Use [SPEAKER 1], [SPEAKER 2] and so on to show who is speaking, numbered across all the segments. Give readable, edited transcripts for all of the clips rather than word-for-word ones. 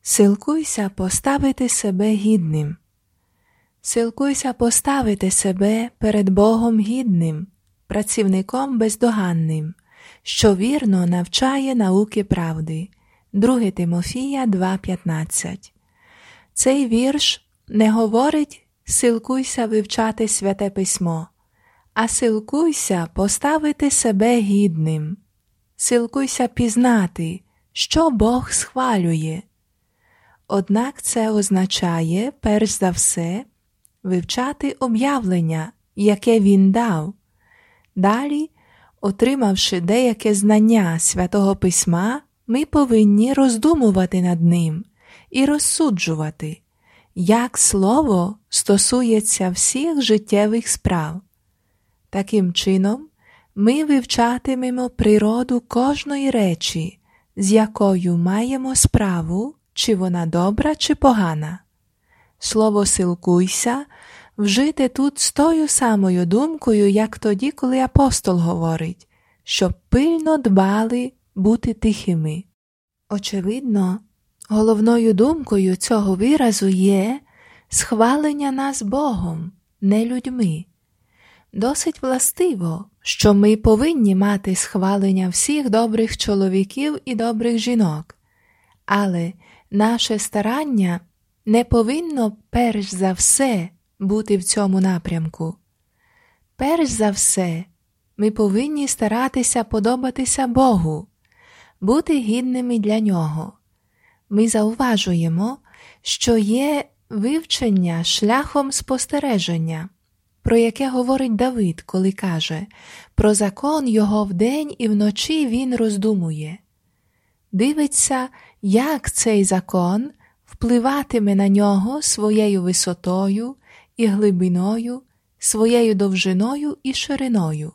[SPEAKER 1] Силкуйся поставити себе гідним. Силкуйся поставити себе перед Богом гідним, працівником бездоганним, що вірно навчає науки правди. 2 Тимофія 2,15. Цей вірш не говорить «силкуйся вивчати Святе Письмо», а «силкуйся поставити себе гідним». Силкуйся пізнати, що Бог схвалює. Однак це означає, перш за все, вивчати об'явлення, яке Він дав. Далі, отримавши деяке знання Святого Письма, ми повинні роздумувати над ним і розсуджувати, як Слово стосується всіх життєвих справ. Таким чином, ми вивчатимемо природу кожної речі, з якою маємо справу, чи вона добра, чи погана. Слово «силкуйся» вжите тут з тою самою думкою, як тоді, коли апостол говорить, щоб пильно дбали бути тихими. Очевидно, головною думкою цього виразу є схвалення нас Богом, не людьми. Досить властиво, що ми повинні мати схвалення всіх добрих чоловіків і добрих жінок, але наше старання не повинно перш за все бути в цьому напрямку. Перш за все, ми повинні старатися подобатися Богу, бути гідними для Нього. Ми зауважуємо, що є вивчення шляхом спостереження, про яке говорить Давид, коли каже «Про закон Його вдень і вночі він роздумує». Дивиться, як цей закон впливатиме на нього своєю висотою і глибиною, своєю довжиною і шириною.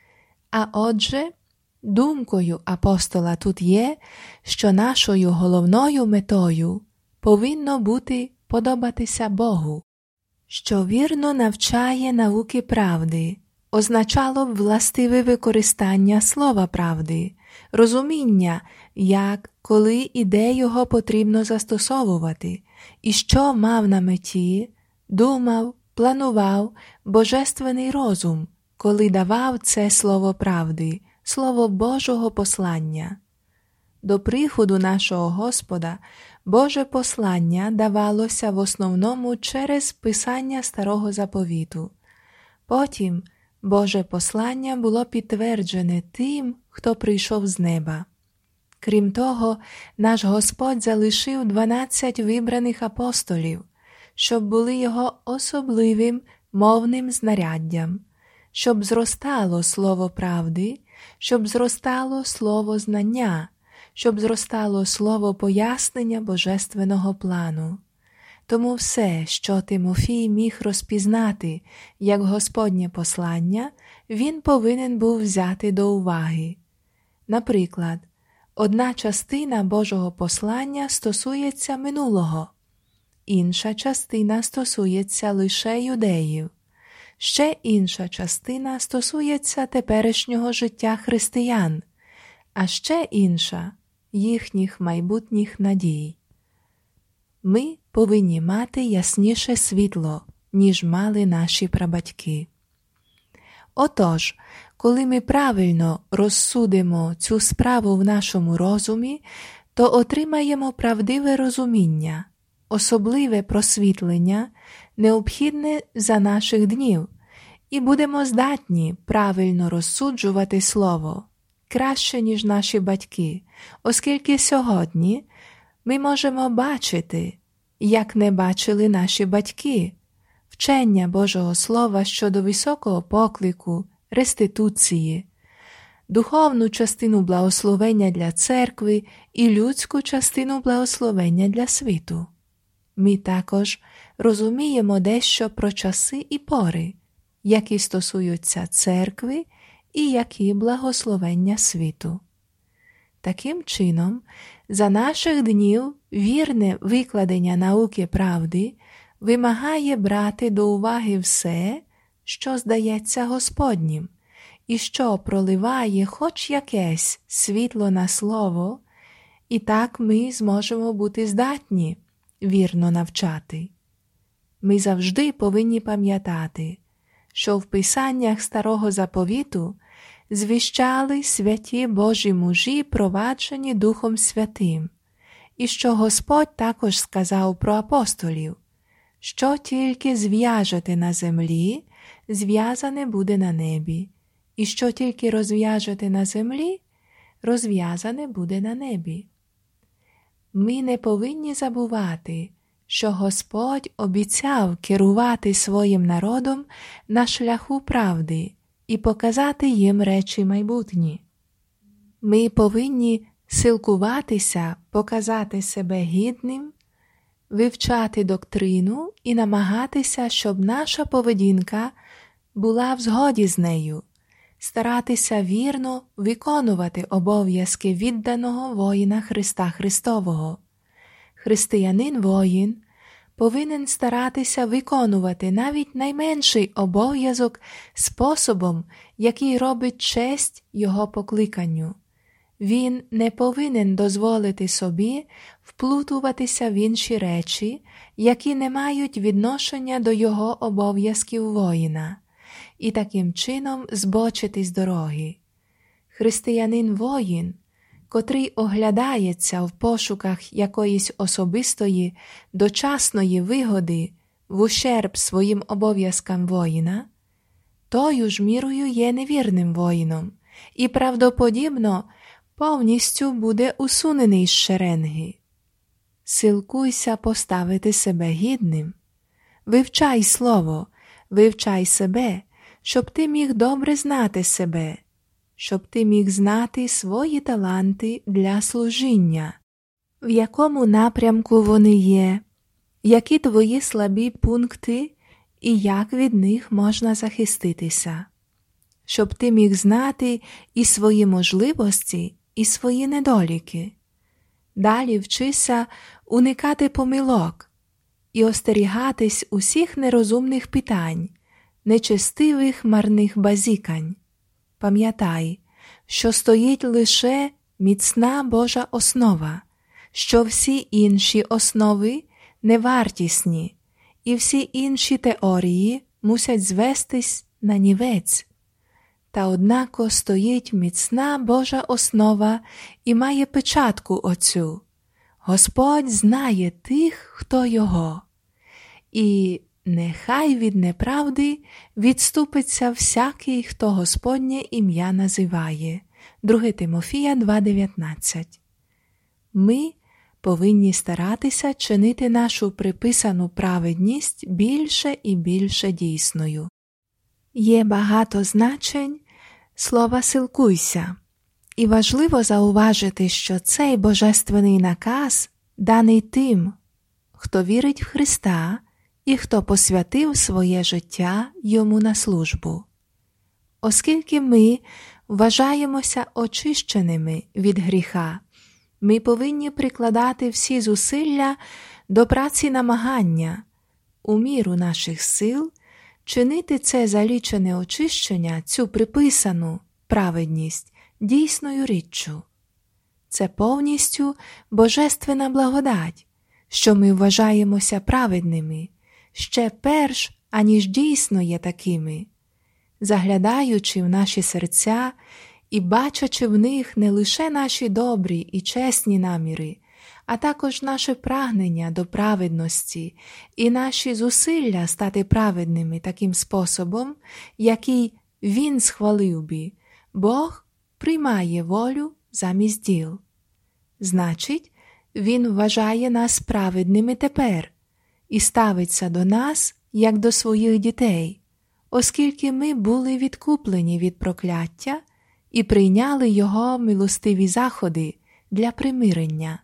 [SPEAKER 1] А отже, думкою апостола тут є, що нашою головною метою повинно бути подобатися Богу. Що вірно навчає науки правди, означало б властиве використання слова правди, розуміння, як, коли і де його потрібно застосовувати, і що мав на меті, думав, планував божественний розум, коли давав це слово правди, слово Божого послання. До приходу нашого Господа Боже послання давалося в основному через писання Старого Заповіту. Потім Боже послання було підтверджене тим, хто прийшов з неба. Крім того, наш Господь залишив 12 вибраних апостолів, щоб були Його особливим мовним знаряддям, щоб зростало слово правди, щоб зростало слово знання, щоб зростало слово пояснення божественного плану. Тому все, що Тимофій міг розпізнати як Господнє послання, він повинен був взяти до уваги. Наприклад, одна частина Божого послання стосується минулого, інша частина стосується лише юдеїв, ще інша частина стосується теперішнього життя християн, а ще інша – їхніх майбутніх надій. Ми повинні мати ясніше світло, ніж мали наші прабатьки. Отож, коли ми правильно розсудимо цю справу в нашому розумі, то отримаємо правдиве розуміння, особливе просвітлення, необхідне за наших днів, і будемо здатні правильно розсуджувати Слово, краще, ніж наші батьки, оскільки сьогодні ми можемо бачити, як не бачили наші батьки, вчення Божого Слова щодо високого поклику, реституції, духовну частину благословення для церкви і людську частину благословення для світу. Ми також розуміємо дещо про часи і пори, які стосуються церкви і які благословення світу. Таким чином, за наших днів вірне викладення науки правди вимагає брати до уваги все, що здається Господнім, і що проливає хоч якесь світло на слово, і так ми зможемо бути здатні вірно навчати. Ми завжди повинні пам'ятати, що в Писаннях Старого Заповіту звіщали святі Божі мужі, проваджені Духом Святим, і що Господь також сказав про апостолів, що тільки зв'яжете на землі, зв'язане буде на небі, і що тільки розв'яжете на землі, розв'язане буде на небі. Ми не повинні забувати, що Господь обіцяв керувати своїм народом на шляху правди і показати їм речі майбутні. Ми повинні силкуватися показати себе гідним, вивчати доктрину і намагатися, щоб наша поведінка була в згоді з нею, старатися вірно виконувати обов'язки відданого воїна Христа Христового. Християнин-воїн повинен старатися виконувати навіть найменший обов'язок способом, який робить честь його покликанню. Він не повинен дозволити собі вплутуватися в інші речі, які не мають відношення до його обов'язків воїна, і таким чином збочити з дороги. Християнин-воїн, котрий оглядається в пошуках якоїсь особистої, дочасної вигоди в ущерб своїм обов'язкам воїна, тою ж мірою є невірним воїном і правдоподібно повністю буде усунений з шеренги. Силкуйся поставити себе гідним. Вивчай слово, вивчай себе, щоб ти міг добре знати себе, щоб ти міг знати свої таланти для служіння, в якому напрямку вони є, які твої слабі пункти і як від них можна захиститися, щоб ти міг знати і свої можливості, і свої недоліки. Далі вчися уникати помилок і остерігатись усіх нерозумних питань, нечестивих марних базікань. Пам'ятай, що стоїть лише міцна Божа основа, що всі інші основи невартісні, і всі інші теорії мусять звестись на нівець. Та однако стоїть міцна Божа основа і має печатку оцю. Господь знає тих, хто його. І нехай від неправди відступиться всякий, хто Господнє ім'я називає. 2 Тимофія 2:19. Ми повинні старатися чинити нашу приписану праведність більше і більше дійсною. Є багато значень слова «силкуйся», і важливо зауважити, що цей божественний наказ даний тим, хто вірить в Христа і хто посвятив своє життя йому на службу. Оскільки ми вважаємося очищеними від гріха, ми повинні прикладати всі зусилля до праці намагання, у міру наших сил, чинити це залічене очищення, цю приписану праведність, дійсною річчю. Це повністю божественна благодать, що ми вважаємося праведними, ще перш, аніж дійсно є такими. Заглядаючи в наші серця і бачачи в них не лише наші добрі і чесні наміри, а також наше прагнення до праведності і наші зусилля стати праведними таким способом, який Він схвалив би, Бог приймає волю замість діл. Значить, Він вважає нас праведними тепер і ставиться до нас, як до своїх дітей, оскільки ми були відкуплені від прокляття і прийняли Його милостиві заходи для примирення.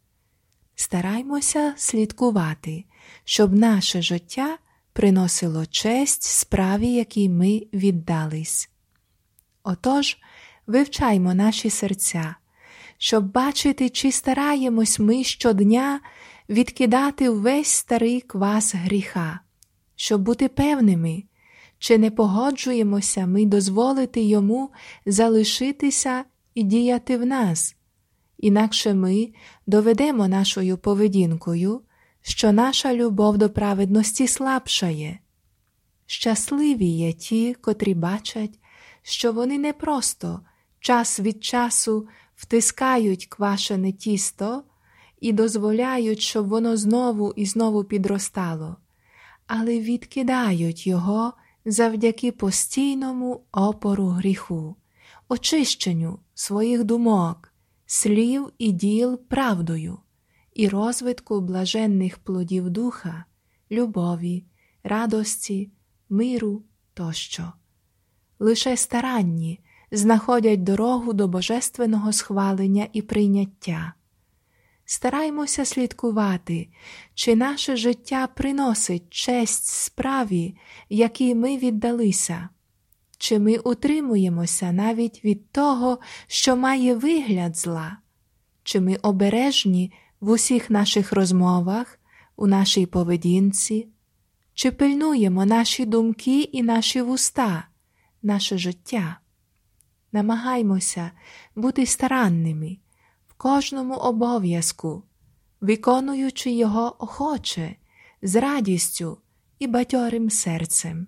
[SPEAKER 1] Стараймося слідкувати, щоб наше життя приносило честь справі, якій ми віддались. Отож, вивчаймо наші серця, щоб бачити, чи стараємось ми щодня відкидати весь старий квас гріха, щоб бути певними, чи не погоджуємося ми дозволити йому залишитися і діяти в нас, інакше ми доведемо нашою поведінкою, що наша любов до праведності слабшає. Щасливі є ті, котрі бачать, що вони не просто час від часу втискають квашене тісто і дозволяють, щоб воно знову і знову підростало, але відкидають його завдяки постійному опору гріху, очищенню своїх думок, слів і діл правдою і розвитку блаженних плодів духа, любові, радості, миру тощо. Лише старанні знаходять дорогу до божественного схвалення і прийняття. Стараймося слідкувати, чи наше життя приносить честь справі, якій ми віддалися, чи ми утримуємося навіть від того, що має вигляд зла, чи ми обережні в усіх наших розмовах, у нашій поведінці, чи пильнуємо наші думки і наші вуста, наше життя. Намагаймося бути старанними в кожному обов'язку, виконуючи його охоче, з радістю і бадьорим серцем.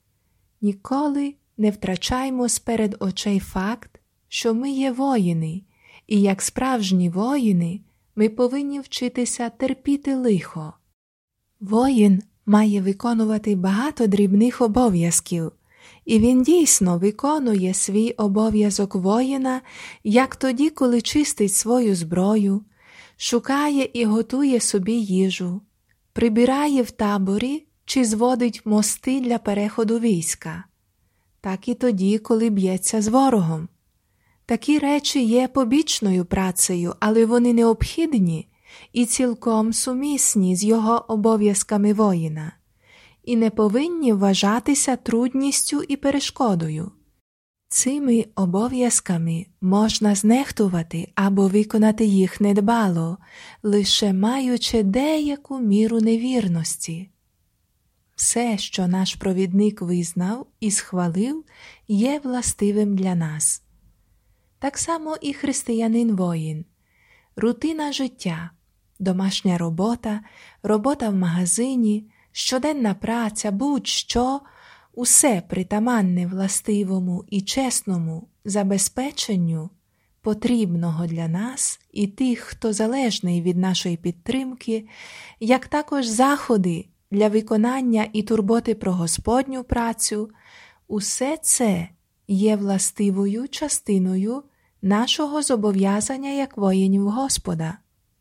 [SPEAKER 1] Ніколи не втрачаймо сперед очей факт, що ми є воїни, і як справжні воїни ми повинні вчитися терпіти лихо. Воїн має виконувати багато дрібних обов'язків, і він дійсно виконує свій обов'язок воїна, як тоді, коли чистить свою зброю, шукає і готує собі їжу, прибирає в таборі чи зводить мости для переходу війська, так і тоді, коли б'ється з ворогом. Такі речі є побічною працею, але вони необхідні і цілком сумісні з його обов'язками воїна, і не повинні вважатися трудністю і перешкодою. Цими обов'язками можна знехтувати або виконати їх недбало, лише маючи деяку міру невірності. Все, що наш провідник визнав і схвалив, є властивим для нас. Так само і християнин-воїн. Рутина життя, домашня робота, робота в магазині, щоденна праця, будь-що – усе притаманне властивому і чесному забезпеченню потрібного для нас і тих, хто залежний від нашої підтримки, як також заходи для виконання і турботи про Господню працю, усе це є властивою частиною нашого зобов'язання як воїнів Господа.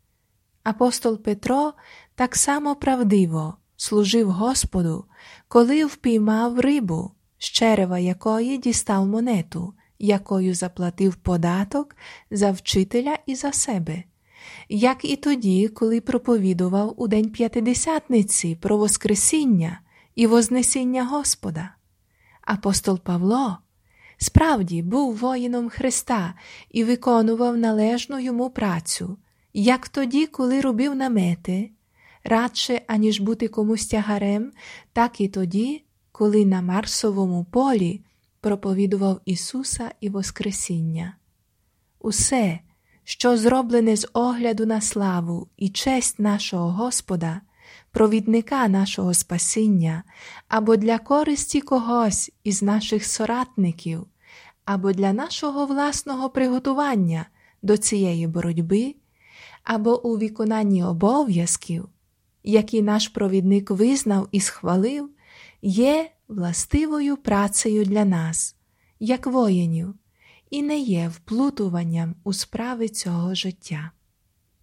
[SPEAKER 1] Апостол Петро так само правдиво служив Господу, коли впіймав рибу, з черева якої дістав монету, якою заплатив податок за вчителя і за себе, як і тоді, коли проповідував у День П'ятидесятниці про Воскресіння і Вознесіння Господа. Апостол Павло справді був воїном Христа і виконував належну йому працю, як тоді, коли робив намети, радше, аніж бути комусь тягарем, так і тоді, коли на Марсовому полі проповідував Ісуса і Воскресіння. Усе, що зроблене з огляду на славу і честь нашого Господа, провідника нашого спасіння, або для користі когось із наших соратників, або для нашого власного приготування до цієї боротьби, або у виконанні обов'язків, які наш провідник визнав і схвалив, є властивою працею для нас, як воїнів, і не є вплутуванням у справи цього життя.